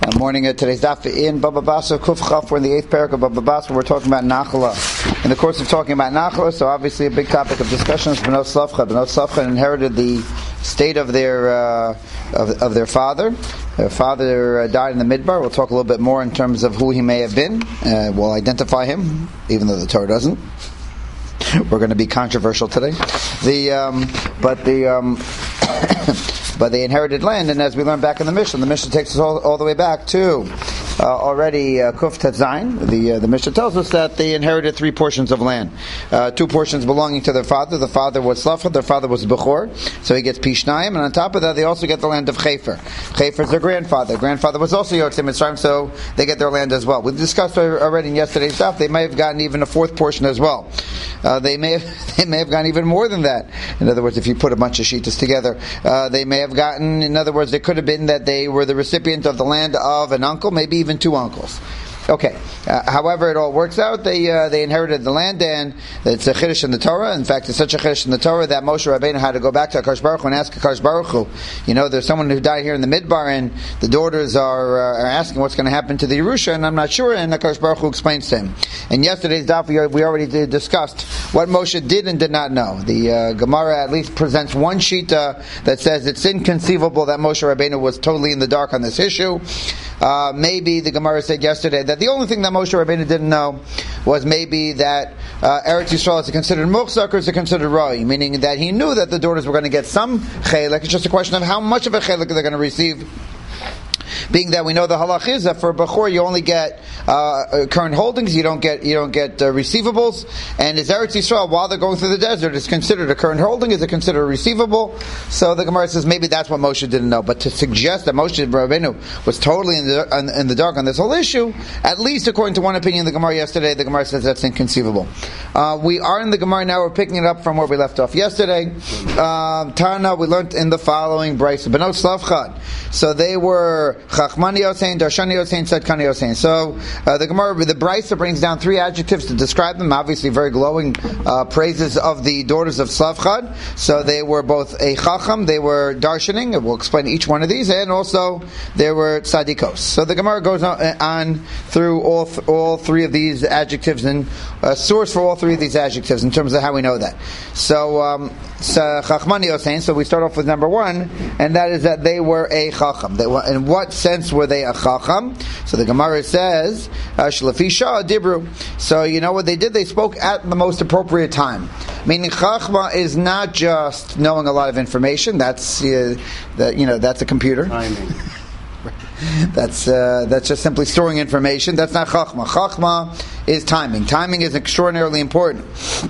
Morning at today's daf in Baba Basra Kuf Chaf. We're in the 8th parak of Baba Basra. We're talking about Nachla. In the course of talking about Nachla, so obviously a big topic of discussion is Bnot Slavcha. Bnot Slavcha inherited the state of their father. Their father died in the Midbar. We'll talk a little bit more in terms of who he may have been. We'll identify him, even though the Torah doesn't. We're going to be controversial today. But they inherited land, and as we learned back in the Mishnah takes us all the way back to already Kuf Tet Zayin. The Mishnah tells us that they inherited 3 portions of land. 2 portions belonging to their father. The father was Slavcha, their father was Bechor, so he gets Pishnayim, and on top of that they also get the land of Chefer. Chefer is their grandfather. Grandfather was also Yotzei Mitzrayim, so they get their land as well. We discussed already in yesterday's daf, they may have gotten even a 4th portion as well. They may have gotten even more than that. In other words, if you put a bunch of shitas together, they may have gotten, in other words, it could have been that they were the recipient of the land of an uncle, maybe even 2 uncles. Okay. However, it all works out. They inherited the land, and it's a chiddush in the Torah. In fact, it's such a chiddush in the Torah that Moshe Rabbeinu had to go back to Akash Baruch Hu and ask Akash Baruch Hu. There's someone who died here in the Midbar, and the daughters are asking what's going to happen to the Yerusha, and I'm not sure. And Akash Baruch Hu explains to him. In yesterday's daf, we already discussed what Moshe did and did not know. The Gemara at least presents one shita that says it's inconceivable that Moshe Rabbeinu was totally in the dark on this issue. Maybe the Gemara said yesterday that the only thing that Moshe Rabbeinu didn't know was maybe that Eretz Yisrael is considered muchzak or is considered roi, meaning that he knew that the daughters were going to get some chelek. It's just a question of how much of a chelek they're going to receive. Being that we know the halach is that for Bechor you only get current holdings, you don't get receivables, and is Eretz Yisrael while they're going through the desert is considered a current holding, is it considered a receivable? So the Gemara says maybe that's what Moshe didn't know, but to suggest that Moshe Rabbeinu was totally in the dark on this whole issue, at least according to one opinion of the Gemara yesterday, the Gemara says that's inconceivable. We are in the Gemara now, we're picking it up from where we left off yesterday. Tana, we learned in the following Bryce Bnot Slavcha. So they were Chachmani Yosein, Darshani Yosein, Tzedkani Yosein. So the Gemara, the Brisa brings down 3 adjectives to describe them. Obviously, very glowing praises of the daughters of Slavchad. So they were both a Chacham, they were Darshaning. We'll explain each one of these, and also they were Tzadikos. So the Gemara goes on through all 3 of these adjectives and source for all 3 of these adjectives in terms of how we know that. So Chachmani Yosein. So we start off with number 1, and that is that they were a Chacham. In what sense were they a Chacham? So the Gemara says, Shlefi Shah Dibru. So you know what they did? They spoke at the most appropriate time. Meaning Chachma is not just knowing a lot of information. That's that's a computer. Timing. That's just simply storing information. That's not Chachma. Chachma is timing. Timing is extraordinarily important.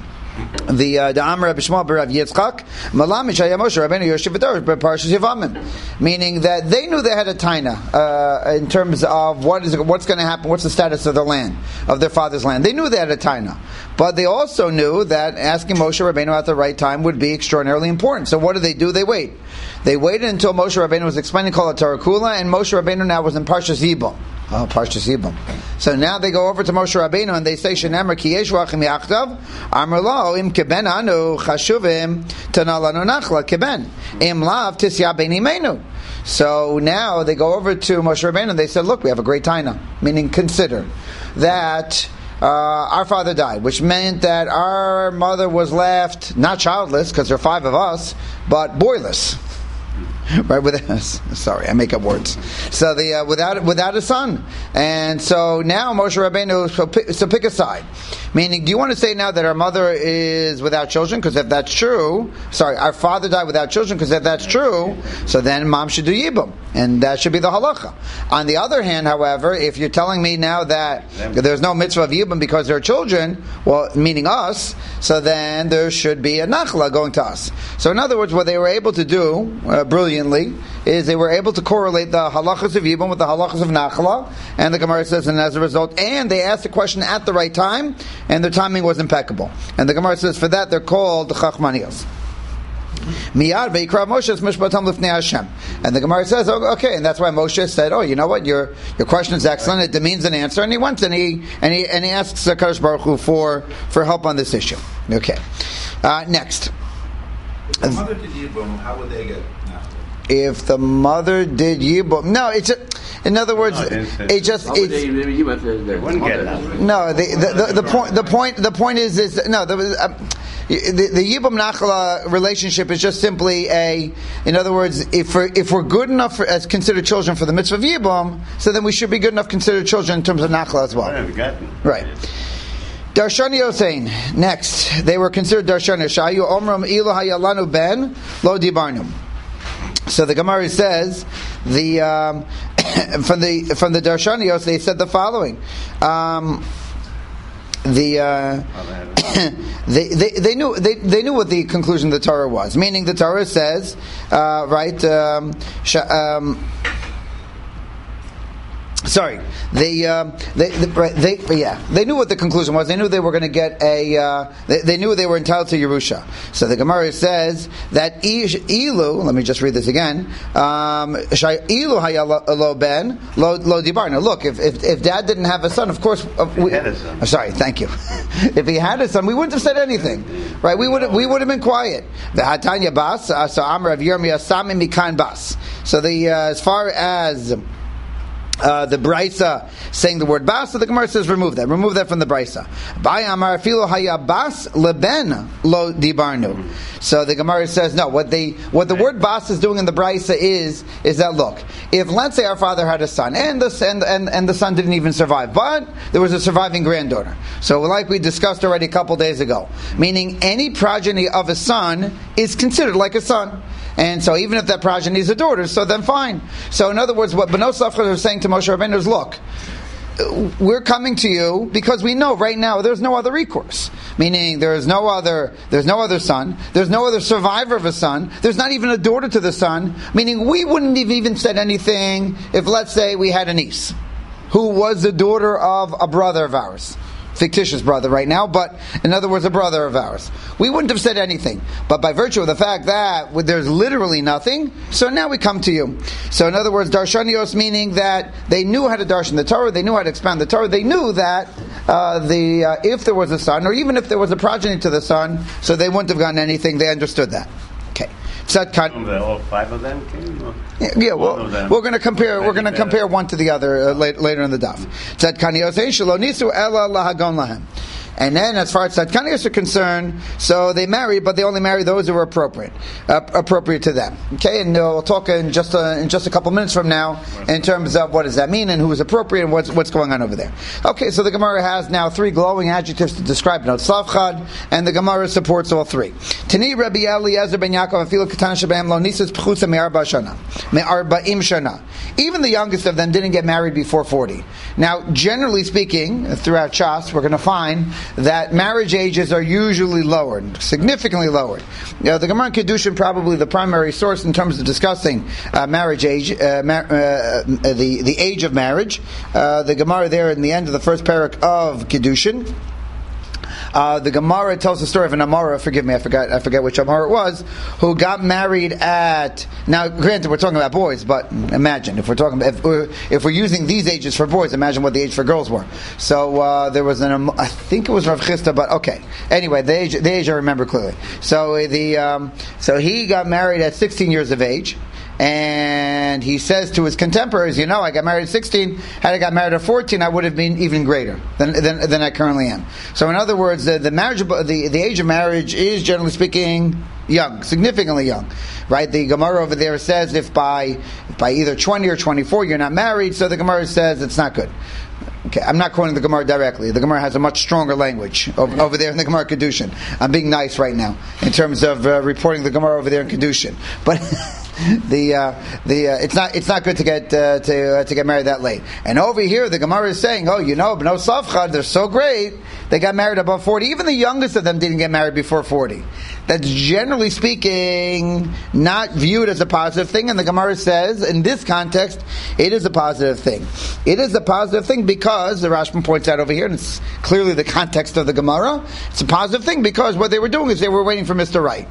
The Amar Bishmal Barav Yitzchak Malam Mishaya Moshe Rabbeinu Yoshev V'Darash Parshas Yevamim, meaning that they knew they had a taina in terms of what's going to happen, what's the status of their land, of their father's land. They knew they had a taina, but they also knew that asking Moshe Rabbeinu at the right time would be extraordinarily important. So what do? They wait. They waited until Moshe Rabbeinu was explaining Kol HaTorah Kula, and Moshe Rabbeinu now was in Parshas Yibam. Oh, Parshas Yibam. So now they go over to Moshe Rabbeinu and they say, "Shenemar ki yesh v'achim yachtav, amar lo im keben anu chashuvim tanalanu nachla keben im lav tisya beinimenu." So now they go over to Moshe Rabbeinu and they said, "Look, we have a great taina," meaning consider that our father died, which meant that our mother was left not childless because there are 5 of us, but boyless. Right, sorry, I make up words. So the without a son, and so now Moshe Rabbeinu, so pick a side. Meaning, do you want to say now that our mother is without children? Because if that's true, our father died without children. Because if that's true, so then mom should do yibum, and that should be the halacha. On the other hand, however, if you're telling me now that there's no mitzvah of yibum because there are children, well, meaning us, so then there should be a nachla going to us. So in other words, what they were able to do brilliantly is they were able to correlate the halachas of yibum with the halachas of nachla, and the Gemara says, and as a result, and they asked the question at the right time, and their timing was impeccable. And the Gemara says, for that they're called chachmaniyos. Miyad ve'ikra Moshe mishpatam lifnei Hashem. And the Gemara says, okay, and that's why Moshe said, you know what, your question is excellent. It demeans an answer, and he went and he asks Kadosh Baruch Hu for help on this issue. Okay, next. If the mother did Yibum, how would they get? If the mother did Yibum, no, In other words, it just They wouldn't get that. no. The point is no. The Yibum Nachla relationship is just simply in other words, if we're good enough as considered children for the mitzvah of Yibum, so then we should be good enough considered children in terms of Nachla as well. Right. Darshani Yosein. Next, they were considered Darshani. Shayu Omram Ilu Hayalanu Ben Lo Dibarnum. So the Gemara says from the Darshanios they said the following. They knew what the conclusion of the Torah was. Meaning the Torah says, sorry, they knew what the conclusion was. They knew they were going to get they knew they were entitled to Yerusha. So the Gemara says that ilu. Let me just read this again. Ilu hayalo ben lo dibar. Now look, if Dad didn't have a son, of course. He had a son. Sorry, thank you. If he had a son, we wouldn't have said anything, right? We would have been quiet. The Hatanya bas so Amar of Yirmiyah Sami Mikan bas. So as far as the Brisa saying the word bas, so the Gemara says remove that from the Brisa. Amar filo haya bas leben lo dibarnu. So the Gemara says no. What the word bas is doing in the Brisa is that look, if let's say our father had a son and the son didn't even survive, but there was a surviving granddaughter. So like we discussed already a couple days ago, meaning any progeny of a son is considered like a son. And so even if that progeny is a daughter, so then fine. So in other words, what Bnei Safra was saying to Moshe Rabbeinu is, look, we're coming to you because we know right now there's no other recourse. Meaning there's no other son, there's no other survivor of a son, there's not even a daughter to the son. Meaning we wouldn't have even said anything if, let's say, we had a niece who was the daughter of a brother of ours. Fictitious brother right now, but in other words, a brother of ours. We wouldn't have said anything. But by virtue of the fact that there's literally nothing, so now we come to you. So in other words, Darshanios, meaning that they knew how to darshan the Torah, they knew how to expand the Torah, they knew that if there was a son, or even if there was a progeny to the son, so they wouldn't have gotten anything, they understood that. Okay. All five of them came? Yeah, well, we're going to compare. We're going to compare one to the other later in the daf. Tzadkani Yosei shelo nisu ela lahagon lahem. And then, as far as tzadkaniyos are concerned, so they married, but they only married those who were appropriate to them. Okay, and we'll talk in just a couple minutes from now in terms of what does that mean and who is appropriate and what's going on over there. Okay, so the Gemara has now three glowing adjectives to describe Bnot Slavchad, and the Gemara supports all three. Tani Rabbi Eliezer ben Yaakov afilu katan shebehem lo nisas pchusa me'arba'im shana. Even the youngest of them didn't get married before 40. Now, generally speaking, throughout Shas, we're going to find that marriage ages are usually lowered, significantly lowered. The Gemara in Kedushin, probably the primary source in terms of discussing marriage age, the age of marriage. The Gemara there in the end of the first parak of Kedushin. The Gemara tells the story of an Amora. Forgive me, I forget which Amora it was, who got married at. Now, granted, we're talking about boys, but imagine if we're using these ages for boys, imagine what the age for girls were. So there was I think it was Rav Chisda, but okay. Anyway, the age I remember clearly. So so he got married at 16 years of age. And he says to his contemporaries, I got married at 16. Had I got married at 14, I would have been even greater than I currently am. So in other words, the age of marriage is, generally speaking, young, significantly young. Right? The Gemara over there says if by either 20 or 24 you're not married, so the Gemara says it's not good. Okay, I'm not quoting the Gemara directly. The Gemara has a much stronger language over there in the Gemara Kedushin. I'm being nice right now in terms of reporting the Gemara over there in Kedushin, but. It's not good to get married that late. And over here, the Gemara is saying, Bnei Safchad, they're so great, they got married above 40. Even the youngest of them didn't get married before 40. That's generally speaking not viewed as a positive thing. And the Gemara says, in this context, it is a positive thing. It is a positive thing because the Rashbam points out over here, and it's clearly the context of the Gemara. It's a positive thing because what they were doing is they were waiting for Mr. Right.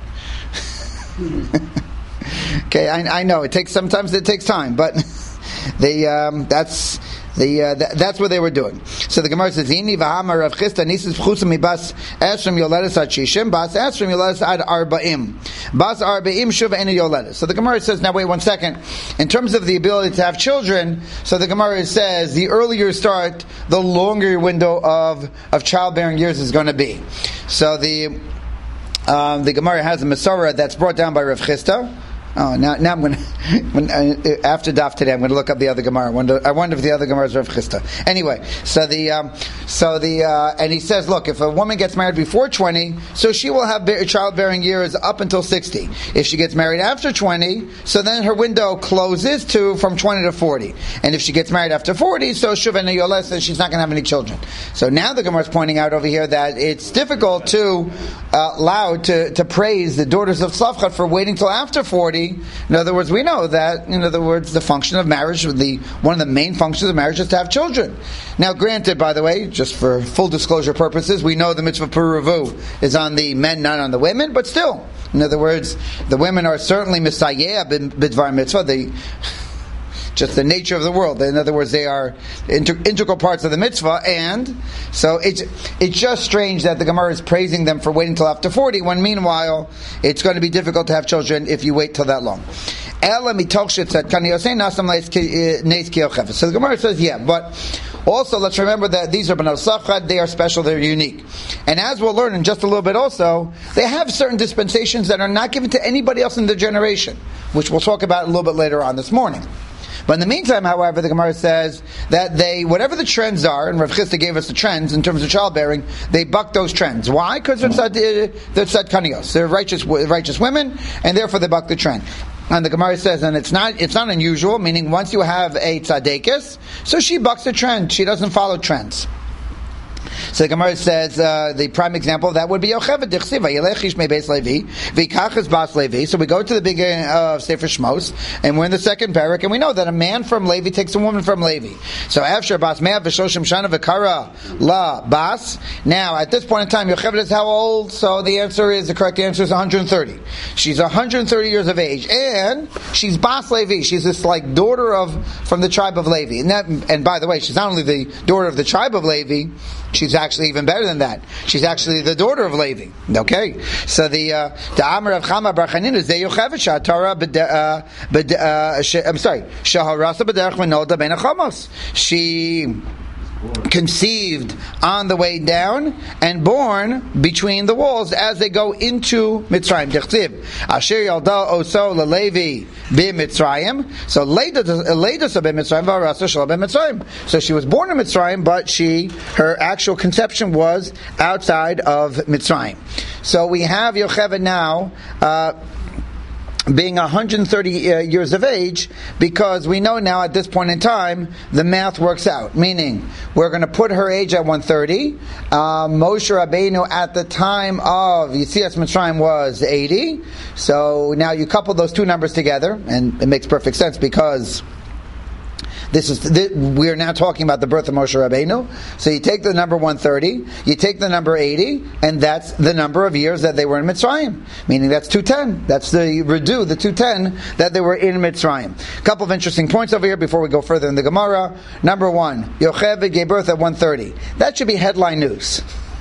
Okay, I know sometimes it takes time, but that's what they were doing. So the Gemara says, "Ini v'hamar Rav Chisda nisis v'chusa mibas esrim yoledes ad shishim, bas esrim yoledes ad arba'im, bas arba'im shuv eni yoledes." So the Gemara says, now wait 1 second. In terms of the ability to have children, so the Gemara says the earlier you start, the longer your window of childbearing years is going to be. So the Gemara has a Masorah that's brought down by Rav Chisda. Oh, now I'm going to, after Daf today, I'm going to look up the other Gemara. I wonder if the other Gemara is Rav Chisda. Anyway, and he says, look, if a woman gets married before 20, so she will have childbearing years up until 60. If she gets married after 20, so then her window closes from 20 to 40. And if she gets married after 40, so Shuvena Yoles says she's not going to have any children. So now the Gemara is pointing out over here that it's difficult to to praise the daughters of Tzlafchat for waiting till after 40. In other words, we know that, the function of marriage, one of the main functions of marriage is to have children. Now, granted, by the way, just for full disclosure purposes, we know the mitzvah Puravu is on the men, not on the women, but still, in other words, the women are certainly misayeh bidvar mitzvah. Just the nature of the world. In other words, they are integral parts of the mitzvah, and so it's just strange that the Gemara is praising them for waiting till after 40, when meanwhile it's going to be difficult to have children if you wait till that long. So the Gemara says, yeah, but also let's remember that these are B'nai Tzlafchat, they are special, they're unique. And as we'll learn in just a little bit also, they have certain dispensations that are not given to anybody else in their generation, which we'll talk about a little bit later on this morning. But in the meantime, however, the Gemara says that whatever the trends are, and Rav Chisda gave us the trends in terms of childbearing, they buck those trends. Why? Because they're tzadkanios. They're righteous women, and therefore they buck the trend. And the Gemara says, and it's not unusual, meaning once you have a tzadekis, so she bucks the trend. She doesn't follow trends. So the Gemara says the prime example of that would be Yocheved Dichsiva Yelech Ish Beis Levi V'Kach Bas Levi. So we go to the beginning of Sefer Shmos, and we're in the second parak, and we know that a man from Levi takes a woman from Levi. So Afshar Bas Mea V'Shoshim Shana V'Kara La Bas. Now at this point in time, Yocheved is how old? So the correct answer is 130. She's 130 years of age, and she's Bas Levi. She's this daughter from the tribe of Levi. And by the way, she's not only the daughter of the tribe of Levi, she's actually even better than that. She's actually the daughter of Levi. Okay, so the Amar of Chama Bar Chanin is Yocheved Shatara. I'm sorry, Shaharasa B'derech V'Nolda Ben Achamos. She conceived on the way down and born between the walls as they go into Mitzrayim. Dechtiv Asher Yalda Oso LeLevi BeMitzrayim. So Leida BeMitzrayim V'Arasa Shala BeMitzrayim. So she was born in Mitzrayim, but her actual conception was outside of Mitzrayim. So we have Yocheved now being 130 years of age, because we know now at this point in time the math works out, meaning we're going to put her age at 130. Moshe Rabbeinu at the time of Yetzias Mitzrayim was 80. So now you couple those two numbers together, and it makes perfect sense, because we are now talking about the birth of Moshe Rabbeinu. So you take the number 130, you take the number 80, and that's the number of years that they were in Mitzrayim. Meaning that's 210. That's the 210 that they were in Mitzrayim. A couple of interesting points over here before we go further in the Gemara. Number one, Yocheved gave birth at 130. That should be headline news.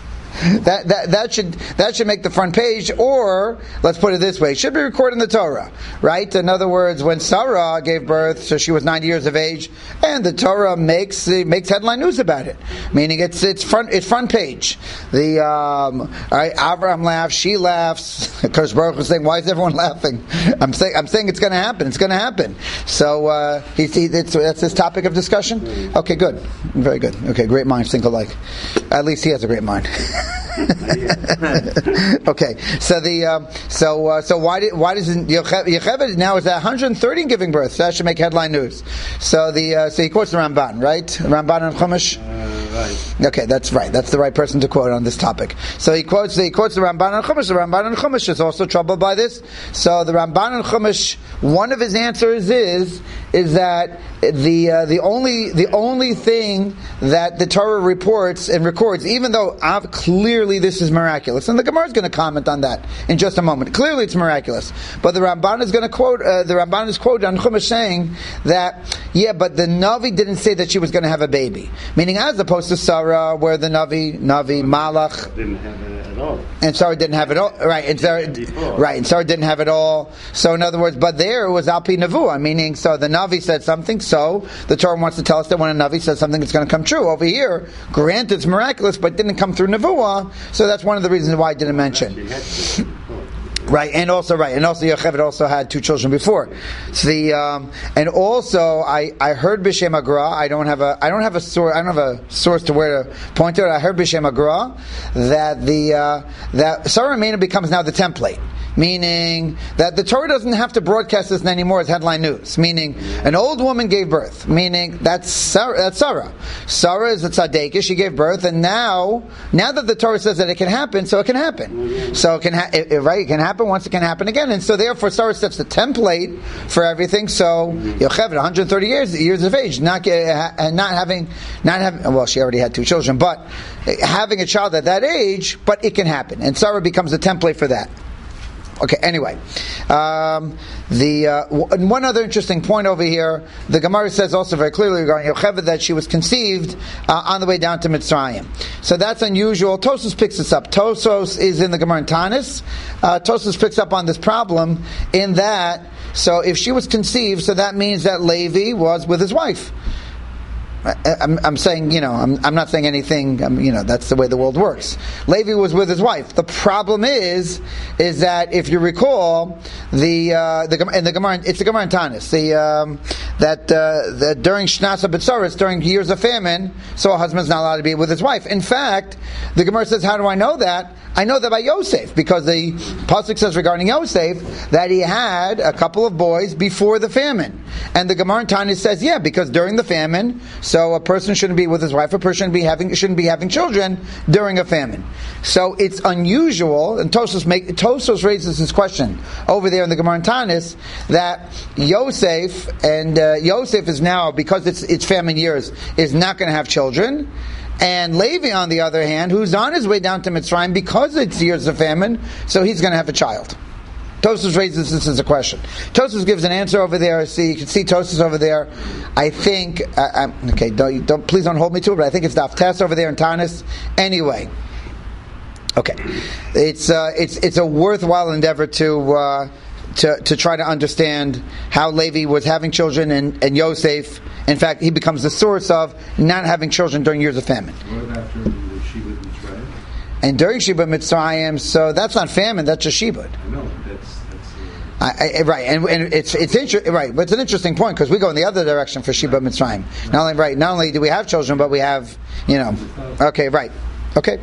That should make the front page, or let's put it this way, it should be recorded in the Torah, right? In other words, when Sarah gave birth, so she was 90 years of age, and the Torah makes headline news about it, meaning it's front page. Abraham laughs, she laughs. Kodesh Baruch Hu is saying, why is everyone laughing? I'm saying it's going to happen. It's going to happen. So that's his topic of discussion. Okay, good, very good. Okay, great minds think alike. At least he has a great mind. Okay, so why doesn't Yocheved now is at 130 giving birth? So that should make headline news. So he quotes the Ramban, right? Ramban and Chumash. Right. Okay, that's right. That's the right person to quote on this topic. So he quotes the Ramban and Chumash. The Ramban and Chumash is also troubled by this. So the Ramban and Chumash, one of his answers is that the only thing that the Torah reports and records, even though clearly this is miraculous, and the Gemara is going to comment on that in just a moment. Clearly it's miraculous, but the Ramban is going to quote. The Ramban is quoted on Chumash saying that but the Navi didn't say that she was going to have a baby, meaning as opposed opposed to Sarah, where the Navi, Malach, Didn't have it at all. and Sarah didn't have it all. Right, and Sarah didn't have it all. So in other words, but there it was Alpi Nevuah, meaning so the Navi said something, so the Torah wants to tell us that when a Navi says something, it's going to come true. Over here, granted it's miraculous, but didn't come through Nevuah, so that's one of the reasons why I didn't mention. Right, and also Yocheved also had 2 children before. So and also I heard B'Shem Agra. I don't have a source to where to point to it. I heard B'Shem Agra that that Sarah Mena becomes now the template. Meaning that the Torah doesn't have to broadcast this anymore as headline news. Meaning, an old woman gave birth. Meaning, that's Sarah. Sarah is a tzaddik. She gave birth, and now that the Torah says that it can happen, so it can happen. So it can it can happen once, it can happen again, and so therefore Sarah sets the template for everything. So Yocheved, 130 years of age, not having. Well, she already had 2 children, but having a child at that age, but it can happen, and Sarah becomes the template for that. Okay, anyway. One other interesting point over here, the Gemara says also very clearly regarding Yocheved that she was conceived on the way down to Mitzrayim. So that's unusual. Tosfos picks this up. Tosfos is in the Gemara in Tanis. Tosfos picks up on this problem in that, so if she was conceived, so that means that Levi was with his wife. I'm saying, I'm not saying anything, that's the way the world works. Levi was with his wife. The problem is that if you recall, in the Gemara, it's the Gemara in Tanis, that during Shnasa B'tzoros, during years of famine, so a husband's not allowed to be with his wife. In fact, the Gemara says, how do I know that? I know that by Yosef, because the pasuk says regarding Yosef that he had a couple of boys before the famine, and the Gemara in Tanis says, because during the famine, so a person shouldn't be with his wife, a person shouldn't be having children during a famine. So it's unusual, and Tosfos raises this question over there in the Gemara in Tanis, that Yosef is now, because it's famine years, is not going to have children. And Levi, on the other hand, who's on his way down to Mitzrayim because it's years of famine, so he's going to have a child. Tosfos raises this as a question. Tosfos gives an answer over there. See, you can see Tosfos over there. I think, okay, please don't hold me to it, but I think it's Daf Tes over there in Tanis. Anyway, okay, it's a worthwhile endeavor to try to understand how Levi was having children and Yosef. In fact, he becomes the source of not having children during years of famine. What about during the Shibud Mitzrayim? And during Shibud Mitzrayim, so that's not famine, that's just Shibud. I know, that's right, and it's right, but it's an interesting point because we go in the other direction for Shibud Mitzrayim. Not only do we have children, but we have, okay, right, okay.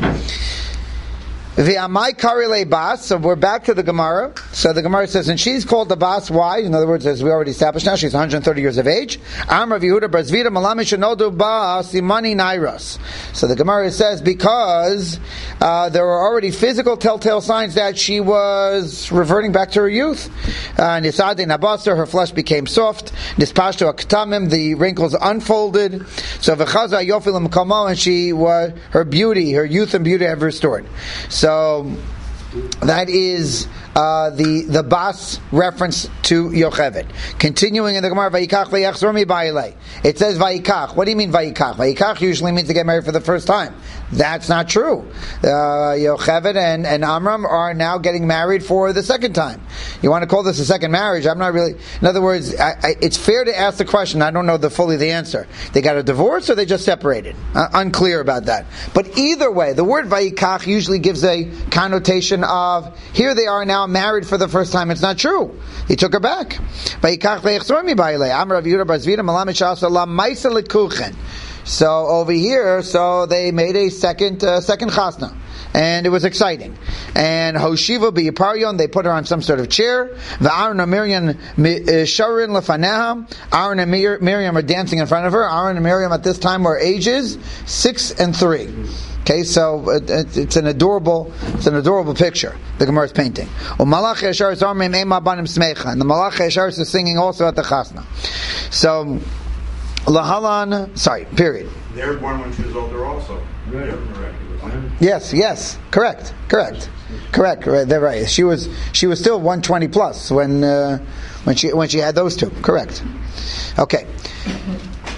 V'amai karile bas. So we're back to the Gemara. So the Gemara says, and she's called the bas. Why? In other words, as we already established now, she's 130 years of age. Amar Yehuda Brazvita Malamish Nodu Bas Imani Nairas. So the Gemara says because there were already physical telltale signs that she was reverting back to her youth. Nisade Nabasar, her flesh became soft. Nispashto Aktamim, the wrinkles unfolded. So v'chaza Yofilim Kamo, and her beauty, her youth and beauty have restored. So that is the bas reference to Yocheved. Continuing in the Gemara, Vayikach v'yachzor mi ba'ilei. It says Vayikach. What do you mean Vayikach? Vayikach usually means to get married for the first time. That's not true. Yocheved and Amram are now getting married for the second time. You want to call this a second marriage? I'm not really. In other words, it's fair to ask the question. I don't know fully the answer. They got a divorce or they just separated? Unclear about that. But either way, the word Vayikach usually gives a connotation of here they are now married for the first time. It's not true. He took her back. Vayikach v'yachzor mi ba'ilei. Amar Rav Yehuda bar Zvira Malamed Shasa la Maisa l'kuchen. So over here, so they made a second chasna, and it was exciting. And Hoshiva b'Yiparion, they put her on some sort of chair. Aaron and Miriam sharin lefaneha. Aaron and Miriam are dancing in front of her. Aaron and Miriam at this time were ages 6 and 3. Okay, so it's an adorable picture the Gemara is painting. And the Malach Yesharis is singing also at the chasna. So. Lahalan, period. they were born when she was older also. Right. Yes, correct. They're right. She was still 120 plus when she had those two. Correct. Okay.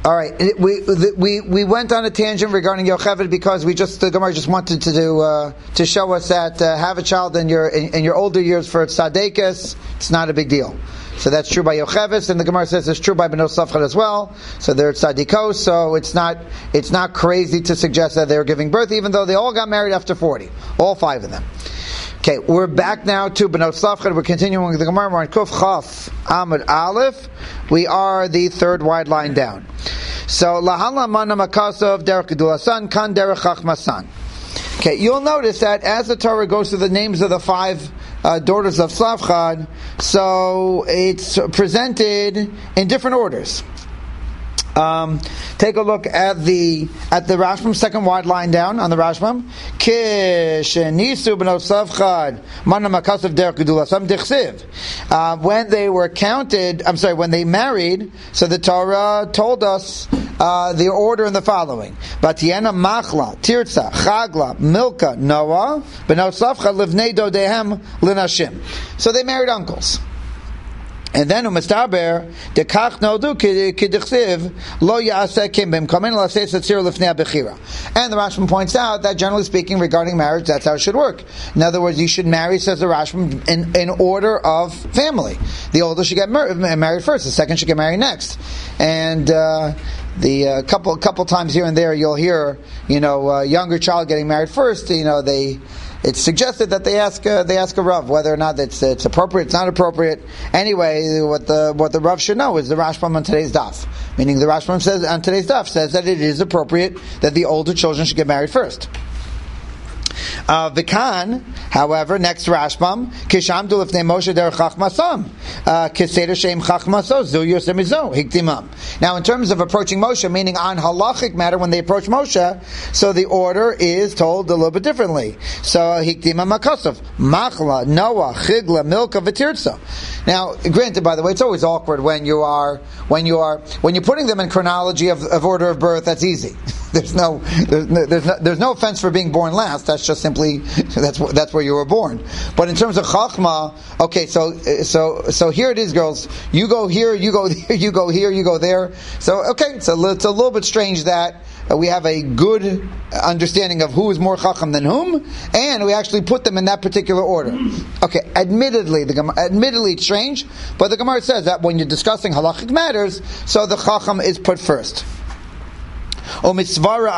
All right, we went on a tangent regarding Yocheved because the Gemara just wanted to show us that have a child in your older years for tzaddikus, it's not a big deal. So that's true by Yocheved, and the Gemara says it's true by Benos Safchad as well. So they're tzaddikos, so it's not crazy to suggest that they're giving birth, even though they all got married after 40, all 5 of them. Okay, we're back now to Benos Safchad. We're continuing with the Gemara. We're on Kuf Chaf Amud Aleph. We are the third wide line down. So Lahala Mana Makasov Derech Gedulasan Kan Derech Chachmasan. Okay, you'll notice that as the Torah goes through the names of the 5 daughters of Safchad, so it's presented in different orders. Take a look at the Rashbam, second wide line down on the Rashbam. Kishenisu b'not Safchad mana makasav derech gedulasam dichsiv. When they were counted, when they married, so the Torah told us the order in the following: Batiena Machla, Tirza, Chagla, Milka, Noah, b'not Safchad livnei dodehem linashim. So they married uncles. And then u'mistaber dekach nodu k'dichsiv lo ya'asekim b'mkamen l'aseh satzir l'fnei bechira. And the Rashbam points out that generally speaking, regarding marriage, that's how it should work. In other words, you should marry, says the Rashbam, in order of family. The older should get married first. The second should get married next. And the couple times here and there, you'll hear a younger child getting married first. It's suggested that they ask a Rav whether or not it's appropriate, it's not appropriate. Anyway, what the Rav should know is the Rashbam on today's daf. Meaning the Rashbam says on today's daf says that it is appropriate that the older children should get married first. Vikan, however, next Rashbam, Kishamdu lifnei Moshe derech chachmasam, Kiseder shem chachmaso zu yosem izo hiktimam. Now, in terms of approaching Moshe, meaning on halachic matter, when they approach Moshe, so the order is told a little bit differently. So hiktimam makosov, Machla, Noah, Chigla, Milka, V'tirza. Now, granted, by the way, it's always awkward when you're putting them in chronology of order of birth. That's easy. There's no offense for being born last. That's just simply that's where you were born. But in terms of chachma, okay, so here it is, girls. You go here, you go there, you go here, you go there. So okay, it's a little bit strange that we have a good understanding of who is more chacham than whom, and we actually put them in that particular order. Okay, admittedly it's strange, but the Gemara says that when you're discussing halachic matters, so the chacham is put first. And the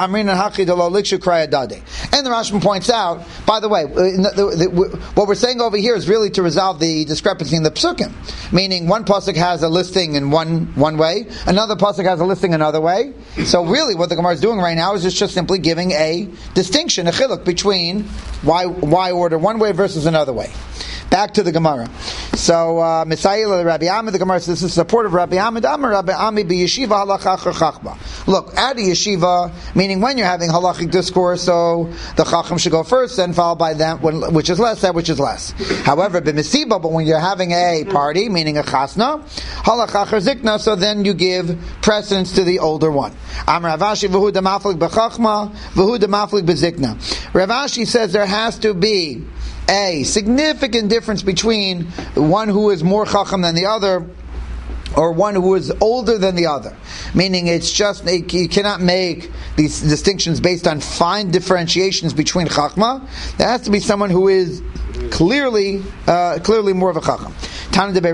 Rashbam points out, by the way, what we're saying over here is really to resolve the discrepancy in the psukim. Meaning, one pasuk has a listing in one way, another pasuk has a listing another way. So really, what the Gemara is doing right now is just simply giving a distinction, a chiluk, between why order one way versus another way. Back to the Gemara. So, Misayil Rabbi Ahmed, the Gemara says this is support of Rabbi Ahmed. Amar Rabbi Ahmed be yeshiva halacha chachma. Look, at a yeshiva, meaning when you're having halachic discourse, so the chacham should go first, then followed by them, which is less, that which is less. However, b'misiba, but when you're having a party, meaning a chasna, halacha zikna, so then you give precedence to the older one. Amar Ravashi v'hu demaflik b'chachma, v'hu demaflik b'zikna. Ravashi says there has to be a significant difference between one who is more chacham than the other, or one who is older than the other. Meaning it's just, you cannot make these distinctions based on fine differentiations between chachma. There has to be someone who is clearly more of a chacham. Now the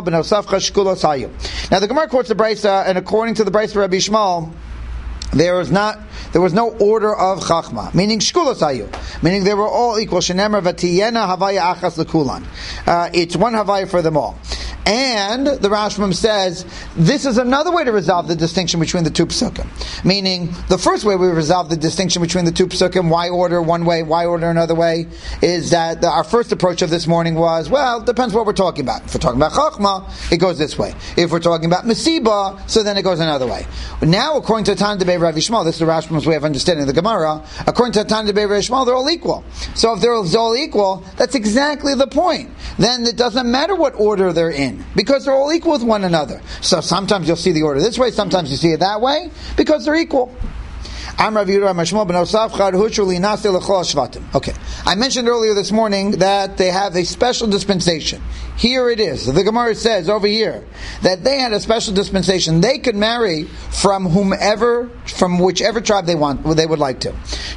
Gemara quotes the Brisa, and according to the Brisa of Rabbi Yishmael, there was no order of chachma, meaning shkulos hayu, meaning they were all equal. Shenemer v'tiyena havaya achas lekulan. It's one havaya for them all. And the Rashbam says this is another way to resolve the distinction between the two psukim. Meaning, the first way we resolve the distinction between the two psukim, why order one way, why order another way, is that our first approach of this morning was, well, it depends what we're talking about. If we're talking about chachma, it goes this way. If we're talking about mesiba, so then it goes another way. Now, according to Tan Debei Rav Yishmael, this is the Rashbam's way of understanding the Gemara, according to Tan Debei Rav Yishmael, they're all equal. So if they're all equal, that's exactly the point. Then it doesn't matter what order they're in, because they're all equal with one another. So sometimes you'll see the order this way, sometimes you see it that way, because they're equal. Okay. I mentioned earlier this morning that they have a special dispensation. Here it is. The Gemara says over here that they had a special dispensation. They could marry from whichever tribe they would like to.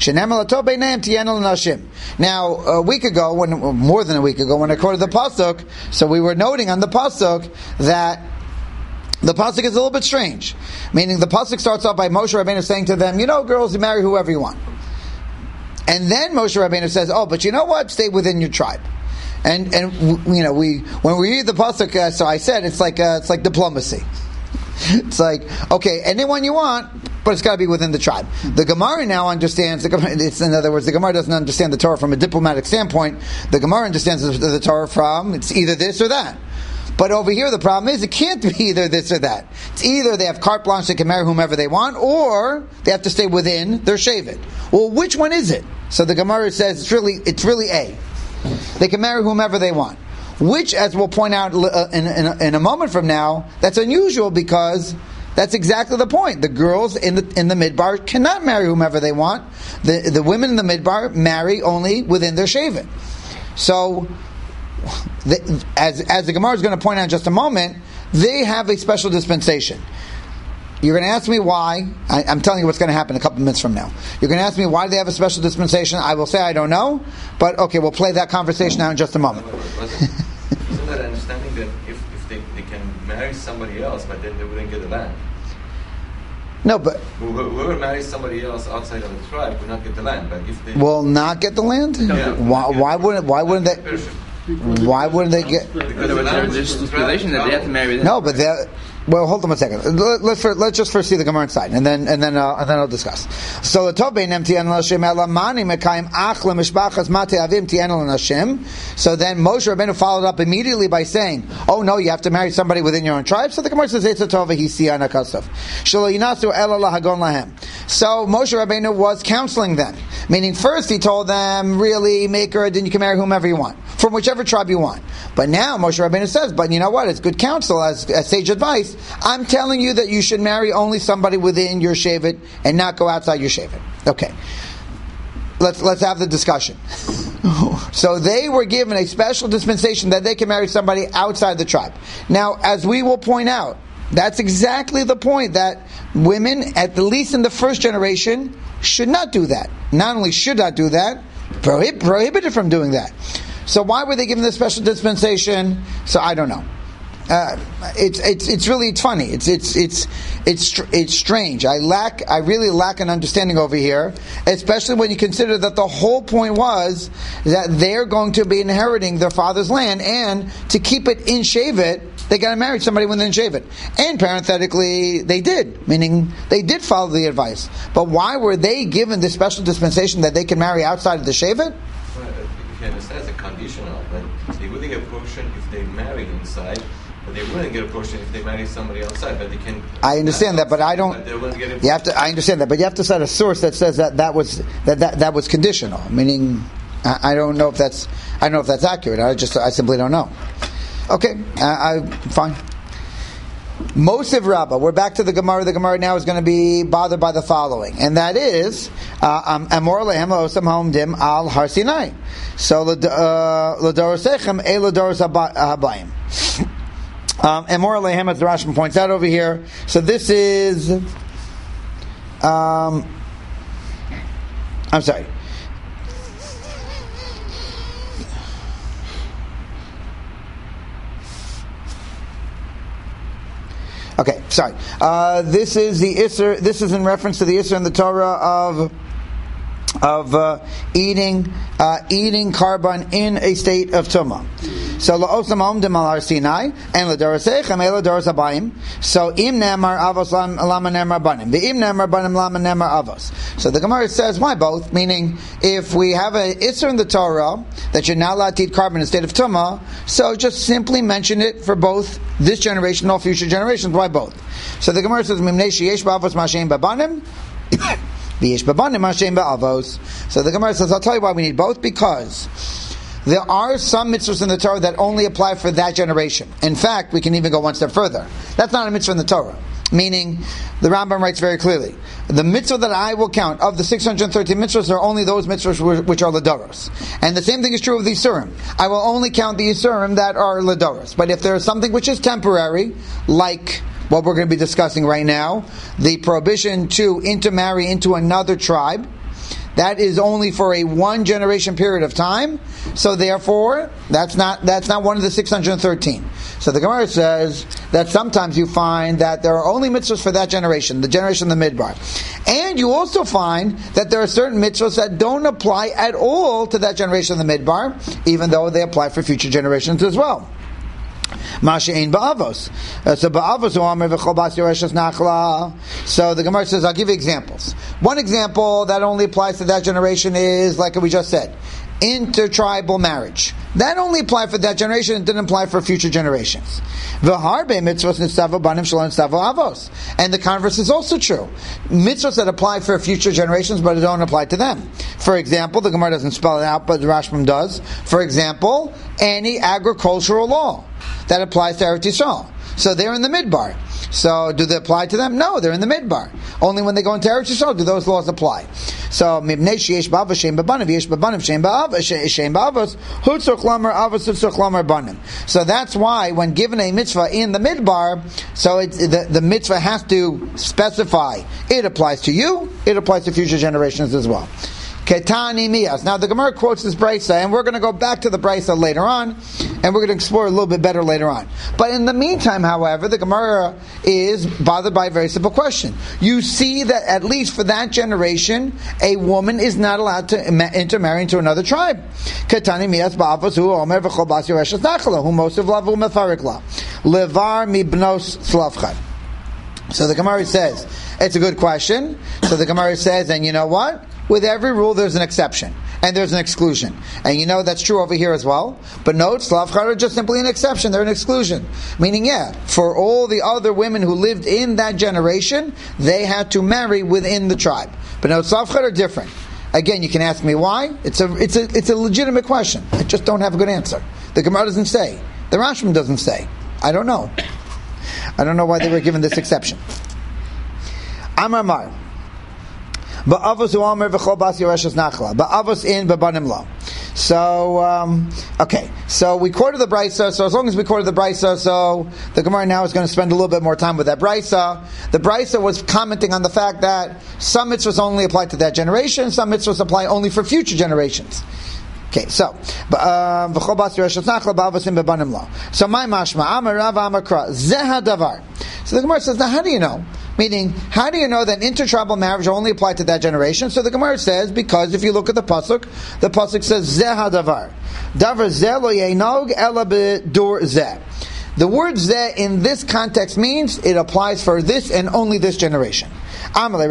Now, a week ago, more than a week ago, when I quoted the pasuk, so we were noting on the pasuk that the pasuk is a little bit strange. Meaning the pasuk starts off by Moshe Rabbeinu saying to them, girls, you marry whoever you want. And then Moshe Rabbeinu says, but you know what? Stay within your tribe. And when we read the pasuk, so I said it's like diplomacy. It's like, okay, anyone you want, but it's got to be within the tribe. The Gemara now understands, in other words, the Gemara doesn't understand the Torah from a diplomatic standpoint. The Gemara understands the Torah from, it's either this or that. But over here the problem is, it can't be either this or that. It's either they have carte blanche, they can marry whomever they want, or they have to stay within their shevet. Well, which one is it? So the Gemara says it's really A. They can marry whomever they want. Which, as we'll point out in a moment from now, that's unusual because that's exactly the point. The girls in the midbar cannot marry whomever they want. The women in the midbar marry only within their shevet. So, as the Gemara is going to point out in just a moment, they have a special dispensation. You're going to ask me why. I'm telling you what's going to happen a couple minutes from now. You're going to ask me why they have a special dispensation. I will say I don't know, but okay, we'll play that conversation now in just a moment. Isn't that understanding that if they can marry somebody else, but then they wouldn't get the land? No, but whoever marries somebody else outside of the tribe will not get the land. But if they will not get the land, why wouldn't they? Why wouldn't they get? Because there's this relation that they have to marry them. No, but well, hold on a second. Let's just first see the Gemara inside, and then I'll discuss. So the Tov beinem ti'en l'Hashem elamani mekayim ach lemishpachas mate avim ti'en l'Hashem. So then Moshe Rabbeinu followed up immediately by saying, "Oh no, you have to marry somebody within your own tribe." So the Gemara says, "Eitz tova hisiana kasav shelo yinasu ela lahagon lahem." So Moshe Rabbeinu was counseling them, meaning first he told them, "Really, make her, then you can marry whomever you want from whichever tribe you want." But now Moshe Rabbeinu says, "But you know what? It's good counsel as sage advice. I'm telling you that you should marry only somebody within your shevet and not go outside your shevet." Okay, let's have the discussion. So they were given a special dispensation that they can marry somebody outside the tribe. Now, as we will point out, that's exactly the point, that women, at the least in the first generation, should not do that. Not only should not do that, prohibited from doing that. So why were they given this special dispensation? So I don't know. It's funny. It's strange. I really lack an understanding over here, especially when you consider that the whole point was that they're going to be inheriting their father's land, and to keep it in shevet, they got to marry somebody within shevet. And parenthetically, they did, meaning they did follow the advice. But why were they given this special dispensation that they can marry outside of the shevet? You can understand it's a conditional, but they wouldn't get a portion if they marry inside. But they wouldn't get a portion if they marry somebody outside. But they can. I understand that, but I don't. But you have to. I understand that, but you have to cite a source that says that was conditional. Meaning, I don't know if that's. I don't know if that's accurate. I simply don't know. Okay, fine. Mosiv Rabbah. We're back to the Gemara. The Gemara now is going to be bothered by the following, and that is Amor lehem osam homdim al Har Sinai. So l'dorosechem e l'doros habayim. And more Alehem, as the Rashba points out over here. So this is, I'm sorry. Okay, sorry. This is the Isser. This is in reference to the Isser in the Torah of eating carbon in a state of tumah. So la'osam omdim al Har Sinai and l'darasechem ela daras habayim. So im nemar avos lama nemar banim. Ve'im nemar banim lama nemar avos. So the Gemara says, why both? Meaning, if we have a isser in the Torah that you're not allowed to eat carbon in a state of tumah, so just simply mention it for both this generation and all future generations. Why both? So the Gemara says, mimnei sheyesh ba'avos ma'ashein ba'banim. So the Gemara says, I'll tell you why we need both, because there are some mitzvahs in the Torah that only apply for that generation. In fact, we can even go one step further. That's not a mitzvah in the Torah. Meaning, the Rambam writes very clearly, the mitzvah that I will count of the 613 mitzvahs are only those mitzvahs which are Ladoros. And the same thing is true of the Yisurim. I will only count the Yisurim that are Ladoros. But if there is something which is temporary, like what we're going to be discussing right now, the prohibition to intermarry into another tribe, that is only for a one generation period of time. So therefore, that's not one of the 613. So the Gemara says that sometimes you find that there are only mitzvahs for that generation, the generation of the Midbar. And you also find that there are certain mitzvahs that don't apply at all to that generation of the Midbar, even though they apply for future generations as well. Masha'in ba'avos. So ba'avos u'amer v'chol bas yoreshus nachla. So the Gemara says, I'll give you examples. One example that only applies to that generation is, like we just said, intertribal marriage. That only applied for that generation, it didn't apply for future generations. V'harbe mitzvos nitzavo banim shalom nitzavo avos. And the converse is also true. Mitzvos that apply for future generations, but it don't apply to them. For example, the Gemara doesn't spell it out, but the Rashbam does. For example, any agricultural law that applies to Eretz Yisrael. So they're in the Midbar. So do they apply to them? No, they're in the Midbar. Only when they go into Eretz Yisrael do those laws apply. So mibnei sheyesh ba'avos she'em b'banim v'yesh b'banim she'em ba'avos hu tzorch lamar avos hu tzorch lamar banim. So that's why when given a mitzvah in the Midbar, so the mitzvah has to specify it applies to you, it applies to future generations as well. Ketani miyas. Now the Gemara quotes this brisa, and we're going to go back to the brisa later on, and we're going to explore a little bit better later on. But in the meantime, however, the Gemara is bothered by a very simple question. You see that at least for that generation, a woman is not allowed to intermarry into another tribe. Ketani miyas ba'avos hu omer v'chol bas yoreshus nachla hu mosiv lavu mefarik la levar mibnos slavchad. So the Gemara says, it's a good question. So the Gemara says, and you know what? With every rule there's an exception, and there's an exclusion. And you know that's true over here as well. But note, Slavchad are just simply an exception, they're an exclusion. Meaning, for all the other women who lived in that generation, they had to marry within the tribe. But note, Slavchad are different. Again, you can ask me why. It's a legitimate question. I just don't have a good answer. The Gemara doesn't say. The Rashbam doesn't say. I don't know. I don't know why they were given this exception. Amar Mar. Ba'avos u'amer v'chol bas yoreshus nachla. Ba'avos in b'banim lo. So, okay. So we quoted the brisa. So as long as we quoted the brisa, so the Gemara now is going to spend a little bit more time with that brisa. The brisa was commenting on the fact that some mitzvahs only apply to that generation, some mitzvahs apply only for future generations. Okay, so v'chol bas yoreshus nachla ba'avos in b'banim lo. So my mashma amar Rav amar Kra zeh hadavar. So the Gemara says, now how do you know? Meaning, how do you know that intertribal marriage only applied to that generation? So the Gemara says, because if you look at the pasuk says, Zeh hadavar. Davar zeh lo yenog ela b'dur zeh. The word zeh in this context means it applies for this and only this generation. So the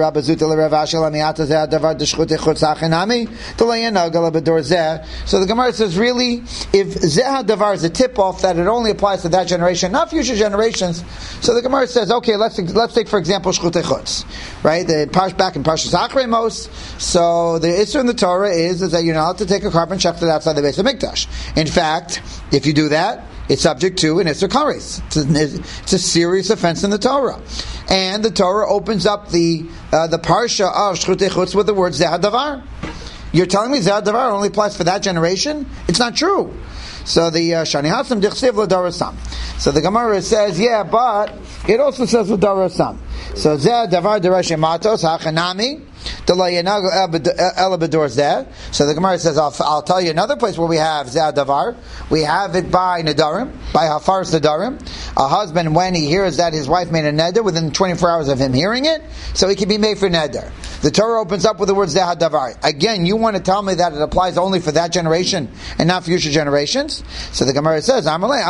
Gemara says, really, if Zeh Davar is a tip-off that it only applies to that generation, not future generations, so the Gemara says, okay, let's take, for example, Shchutei Chutz, right? Back in Parshas Achrei Mos, so the Isser in the Torah is that you're not allowed to take a carbon shechter outside the Beis HaMikdash. In fact, if you do that, it's subject to an Isser Kares. It's a serious offense in the Torah. And the Torah opens up the parsha of Shchutei Chutz with the word Zeh Hadavar. You're telling me Zeh Hadavar only applies for that generation? It's not true. So the Shani Hatzim Dichsiv L'Darasam. So the Gemara says, but it also says L'Darasam. So Zeh Davar D'Resh Matos Hachanami. So the Gemara says, I'll tell you another place where we have Zeh Davar. We have it by Nadarim, by Hafaras Nadarim. A husband, when he hears that his wife made a neder, within 24 hours of him hearing it, so he can be made for neder. The Torah opens up with the word Zeh Davar. Again, you want to tell me that it applies only for that generation and not future generations? So the Gemara says,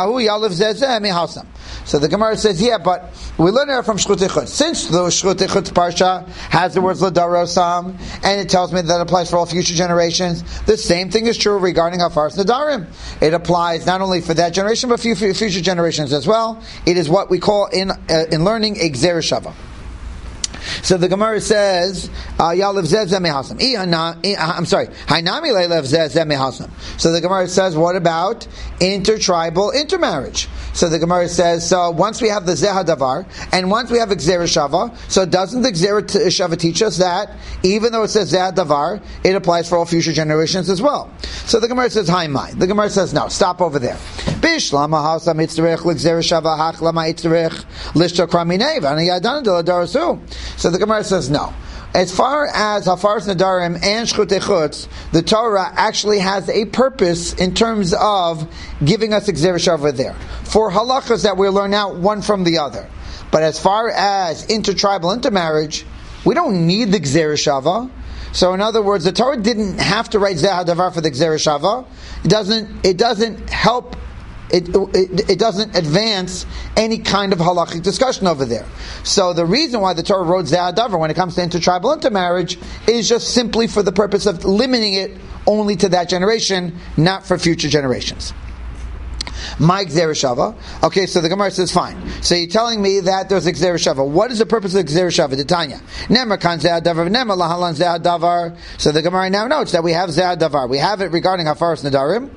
so the Gemara says, but we learn it from Shchutei Chutz. Since the Shchutei Chutz parsha has the words L'Darosam, and it tells me that it applies for all future generations, the same thing is true regarding Hafaras Nadarim. It applies not only for that generation, but for future generations as well. It is what we call in learning a Gzera Shava. So the Gemara says, Yalev Zeh Zeh Mehasam. I'm sorry, Hainami Leilev Zeh Zeh Mehasam. So the Gemara says, what about intertribal intermarriage? So the Gemara says, so once we have the Zeh HaDavar, and once we have Gzera Shava, so doesn't the Gzera Shava teach us that, even though it says Zeh HaDavar, it applies for all future generations as well? So the Gemara says, Haimai. The Gemara says, no, stop over there. Bishlama Hasam Itzrech L'Gzera Shava Hachlama Itzrech Lishto Kraminei V'ani Yadan Dela Darasu. So the Gemara says, no. As far as Hafaras Nadarim and Shchutei Chutz, the Torah actually has a purpose in terms of giving us a Gzera Shava there. For halachas that we learn out one from the other. But as far as intertribal intermarriage, we don't need the Gzera Shava. So in other words, the Torah didn't have to write Zeh HaDavar for the Gzera Shava. It doesn't help. It doesn't advance any kind of halachic discussion over there. So the reason why the Torah wrote Zeh HaDavar when it comes to intertribal intermarriage is just simply for the purpose of limiting it only to that generation, not for future generations. My Gzera Shava. Okay, so the Gemara says, fine. So you're telling me that there's a Gzera Shava. What is the purpose of Gzera Shava? Tanya. Nemer kan Zeh HaDavar, nemer lahalan Zeh HaDavar. So the Gemara now notes that we have Zeh HaDavar. We have it regarding Hafaras Nadarim.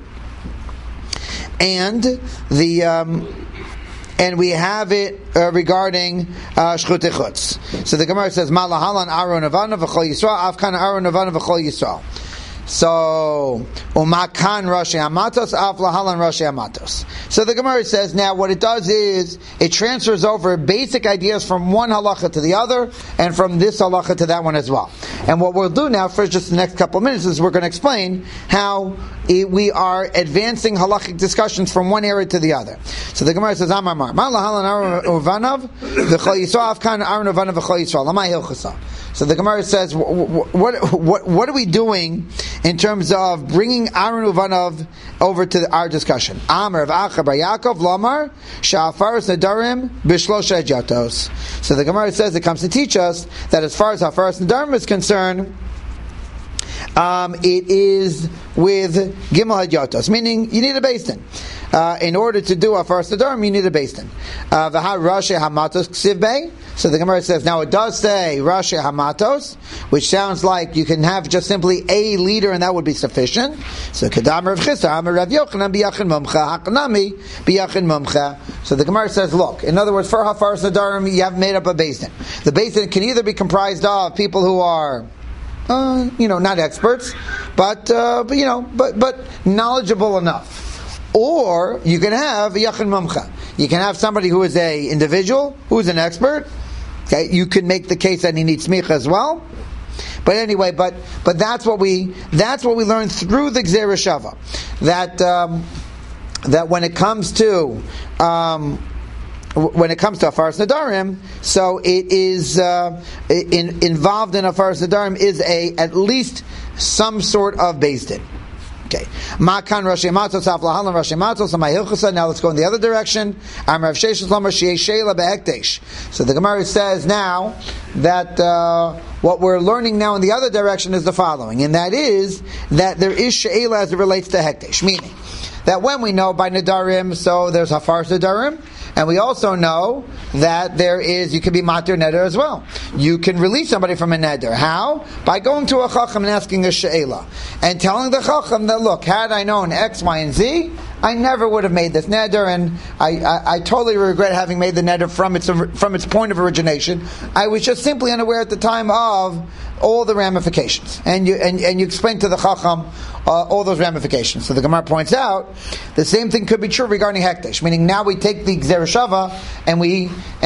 And we have it regarding Shchutei Chutz. So the Gemara says, Ma lahalan Aaron Avana v'chol Yisrael, Avkan Aaron Avana v'chol Yisrael. So, Umakan Rashi Amatos, Av Lahalan Rashi Amatos. So the Gemara says, now what it does is, it transfers over basic ideas from one halacha to the other, and from this halacha to that one as well. And what we'll do now, for just the next couple of minutes, is we're going to explain how we are advancing halachic discussions from one area to the other. So the Gemara says, Amar Mar, Ma Lahalan Aaron Uvanav, V'chol Yisrael, Avkan Aaron Uvanav, V'chol Yisrael, Lamai Hilchasa. So the Gemara says, what are we doing in terms of bringing Aaron Uvanav over to our discussion? Amar of Acha Bar Yaakov Lamar Sha'afaras Nadarim B'Shlosha Jatos. So the Gemara says it comes to teach us that as far as Hafaras Nadarim is concerned, it is with Gimel Hadyatos, meaning you need a basin. In order to do Hafaras Nadarim, you need a basin. V'ha Rashi Hamatos Ksiv Bey. So the Gemara says, now it does say Rashi Hamatos, which sounds like you can have just simply a leader and that would be sufficient. So Kedam Rav Chisda, Amar Rav Yochanan B'Yachin Mumcha, Hakanami B'Yachin Mumcha. So the Gemara says, look, in other words, for Hafaras Nadarim, you have made up a basin. The basin can either be comprised of people who are not experts, but knowledgeable enough. Or you can have Yachin Mumcha. You can have somebody who is a individual, who is an expert. Okay, you can make the case that he needs smicha as well. But anyway, but that's what we learned through the Gzera Shava. That when it comes to Hafaras Nadarim, so it is involved in Hafaras Nadarim is at least some sort of Beis Din. Okay. Makan Rashi Matos Aflahalan Rashi Matos Amay Hilchasa. Now let's go in the other direction. Am Rav Sheshes Lamar Shei Sheila Behektesh. So the Gemara says now that what we're learning now in the other direction is the following, and that is that there is Sheila as it relates to Hektesh, meaning that when we know by Nadarim, so there's Hafaras Nadarim. And we also know that you can be matir neder as well. You can release somebody from a neder. How? By going to a chacham and asking a she'ela. And telling the chacham that, look, had I known X, Y, and Z, I never would have made this neder, and I totally regret having made the neder from its point of origination. I was just simply unaware at the time of all the ramifications. And you explain to the chacham all those ramifications. So the Gemara points out the same thing could be true regarding hekdesh, meaning now we take the Gzera Shava and we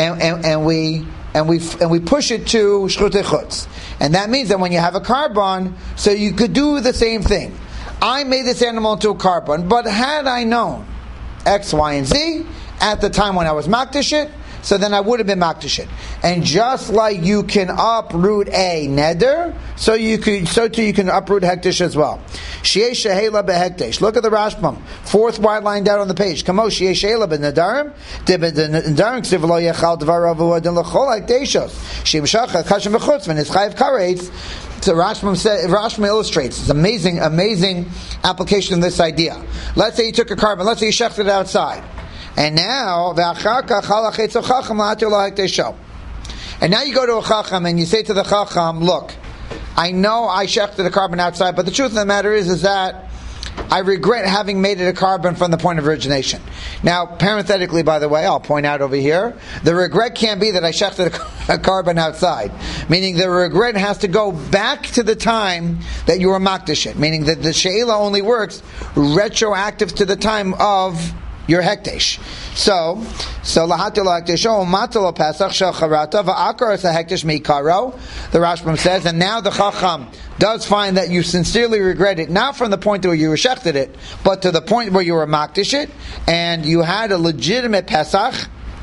push it to Shchutei Chutz, and that means that when you have a carbon, so you could do the same thing. I made this animal into a carbon, but had I known X, Y, and Z at the time when I was makdish it, so then I would have been makdish it. And just like you can uproot a neder, so too you can uproot hekdesh as well. Shiei shehela behekdesh. Look at the Rashbam, fourth wide line down on the page. Kamo shiei shehela benadarim, nadarim ksiv lo yechal dvar avu adin lechol hekdeshos. Shim shacha kashim v'chutz v'nitzchayiv karetz. So Rashbam illustrates. It's amazing application of this idea. Let's say you took a carbon. Let's say you shechted it outside. And now, and And now you go to a chacham and you say to the chacham, look, I know I shechted the carbon outside, but the truth of the matter is that I regret having made it a carbon from the point of origination. Now, parenthetically, by the way, I'll point out over here, the regret can't be that I shechted a carbon outside. Meaning the regret has to go back to the time that you were makdish it. Meaning that the she'ela only works retroactive to the time of your hekdesh. So lahatil hekdesh o matalo pesach shel charata va'akar es hekdesh mikaro. The Rashbam says, and now the chacham does find that you sincerely regret it, not from the point where you were shechted it, but to the point where you were makdish it, and you had a legitimate pesach.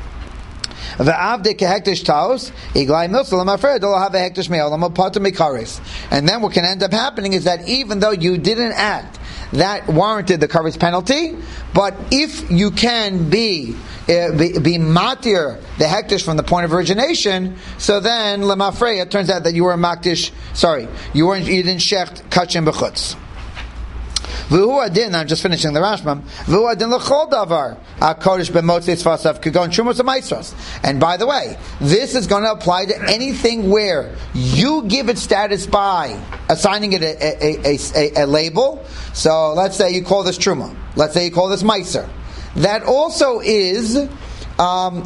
And then what can end up happening is that even though you didn't act, that warranted the kares penalty. But if you can be matir the hektish from the point of origination, so then lemafreya, it turns out that you were makdish. Sorry, you didn't shecht kachim b'chutz. V'hu adin, I'm just finishing the Rashbam. V'hu adin l'chol davar kodesh b'motzei tzvasav kagon shumos ha'maisros. And by the way, this is going to apply to anything where you give it status by assigning it a label. So let's say you call this truma. Let's say you call this meiser. That also is you have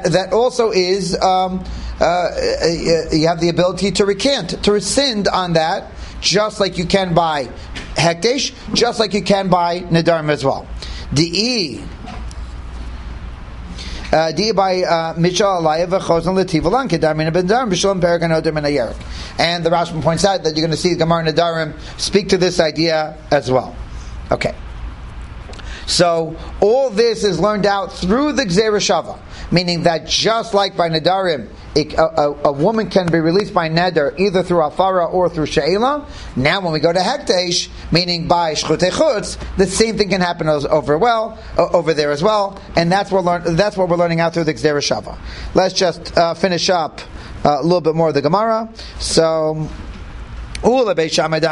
the ability to recant, to rescind on that, just like you can by hekdesh, just like you can by nedarim as well. Di by Mishal Alayev Chosn Lativ Alan Kedarim Bendarim B'Shalom Perigan Odem and Ayerik. And the Rashbam points out that you're going to see Gemara Nedarim speak to this idea as well. Okay. So all this is learned out through the Gzeira Shava, meaning that just like by Nedarim, a woman can be released by Neder either through Afara or through She'ela. Now when we go to Hekdesh, meaning by Shchutei Chutz, the same thing can happen over there as well, and that's what we're learning out through the Gzeira Shava. Let's just finish up a little bit more of the Gemara. So now the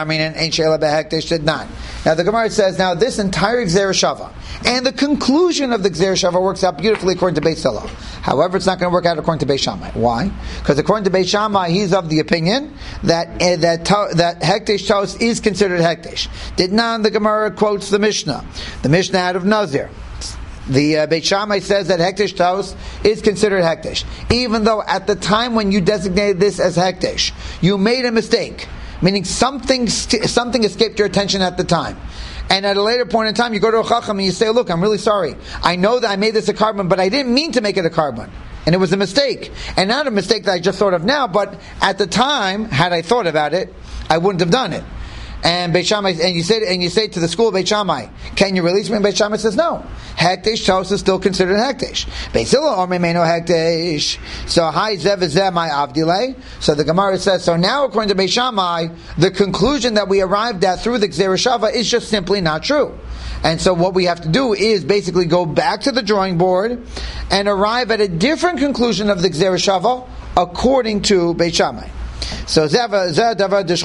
Gemara says, now this entire Gzeira Shava and the conclusion of the Gzeira Shava works out beautifully according to Beis Hillel. However, it's not going to work out according to Beis Shammai. Why? Because according to Beis Shammai, he's of the opinion that Hekdesh Tos is considered Hekdesh. The Gemara quotes the Mishnah out of Nazir. The Beit Shammai says that Hekdesh Tos is considered Hekdesh, even though at the time when you designated this as Hekdesh, you made a mistake. Meaning something escaped your attention at the time. And at a later point in time, you go to a chacham and you say, look, I'm really sorry. I know that I made this a carbon, but I didn't mean to make it a carbon. And it was a mistake. And not a mistake that I just thought of now, but at the time, had I thought about it, I wouldn't have done it. And Beit Shammai, and you say to the school of Beit Shammai, can you release me? And Beit Shammai says no. Hekdesh Tos is still considered Hekdesh. Beis Hillel Omer Meino Hekdesh. So Hai Zev Zeh My Avdilei. So the Gemara says, so now according to Beit Shammai, the conclusion that we arrived at through the Gzeira Shava is just simply not true. And so what we have to do is basically go back to the drawing board and arrive at a different conclusion of the Gzeira Shava according to Beit Shammai. So so the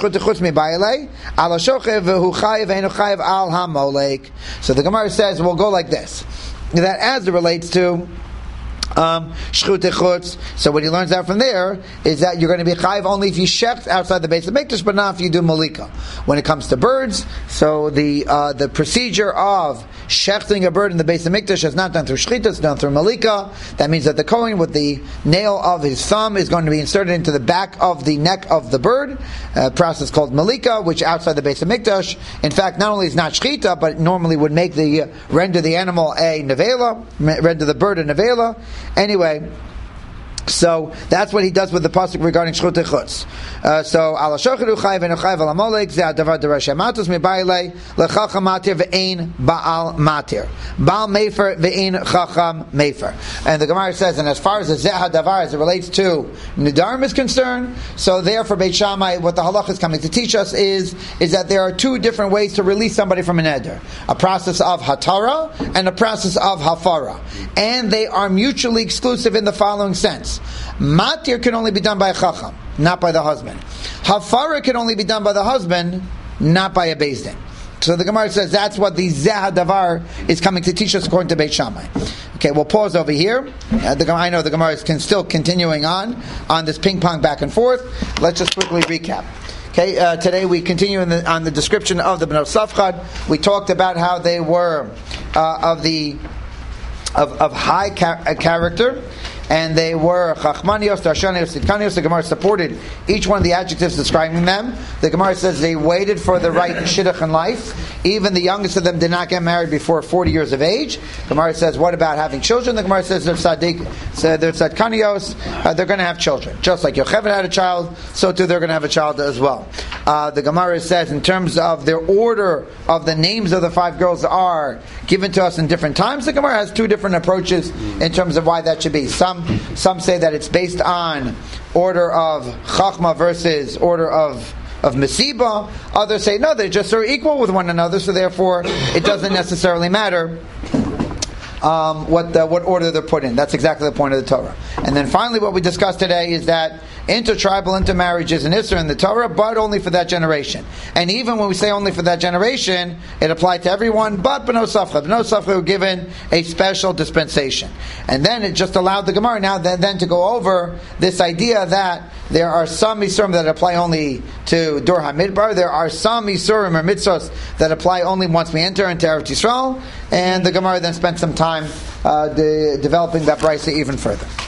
Gemara says we'll go like this, that as it relates to Shchutei Chutz. So what he learns out from there is that you're going to be chayiv only if you shecht outside the base of Mikdash, but not if you do malika. When it comes to birds, so the procedure of shechting a bird in the base of Mikdash is not done through shchita, it's done through malika. That means that the Kohen with the nail of his thumb is going to be inserted into the back of the neck of the bird, a process called malika, which outside the base of Mikdash, in fact, not only is not shchita, but normally would make render the animal a nevela, render the bird a nevela. Anyway, so that's what he does with the pasuk regarding Shchutei Chutz. So ala shocheru chayiv enu chayiv ala molek ze adavar derash matos mibailei lechacham matir ve'ein baal matir baal mefer ve'ein chacham mefer. And the Gemara says, and as far as the zeh hadavar as it relates to nedarim is concerned, so therefore Beit Shammai, what the halach is coming to teach us is that there are two different ways to release somebody from a neder: a process of hatara and a process of hafara, and they are mutually exclusive in the following sense. Matir can only be done by a chacham, not by the husband. Hafara can only be done by the husband, not by a beis din. So the Gemara says that's what the zeh hadavar is coming to teach us according to Beit Shammai. Okay, we'll pause over here. I know the Gemara is still continuing on this ping pong back and forth. Let's just quickly recap. Okay, today we continue on the description of the Bnei Safchad. We talked about how they were of high character, and they were Chachmanios, Darshanios, Tzidkanios. The Gemara supported each one of the adjectives describing them. The Gemara says they waited for the right shidduch in life. Even the youngest of them did not get married before 40 years of age. The Gemara says, what about having children? The Gemara says they're Tzadkanios, they're going to have children. Just like Yocheved had a child, so too they're going to have a child as well. The Gemara says in terms of their order of the names of the 5 girls are given to us in different times. The Gemara has 2 different approaches in terms of why that should be. Some say that it's based on order of Chachma versus order of Mesiba. Others say no, they just are equal with one another, so therefore it doesn't necessarily matter what order they're put in. That's exactly the point of the Torah. And then finally what we discussed today is that intertribal intermarriage is an Isser in the Torah, but only for that generation. And even when we say only for that generation, it applied to everyone, but Bnei Safchad. Bnei Safchad were given a special dispensation. And then it just allowed the Gemara now then to go over this idea that there are some Isurim that apply only to Dor HaMidbar. There are some Isurim or Mitzvos that apply only once we enter into Eretz Yisrael. And the Gemara then spent some time developing that brisa even further.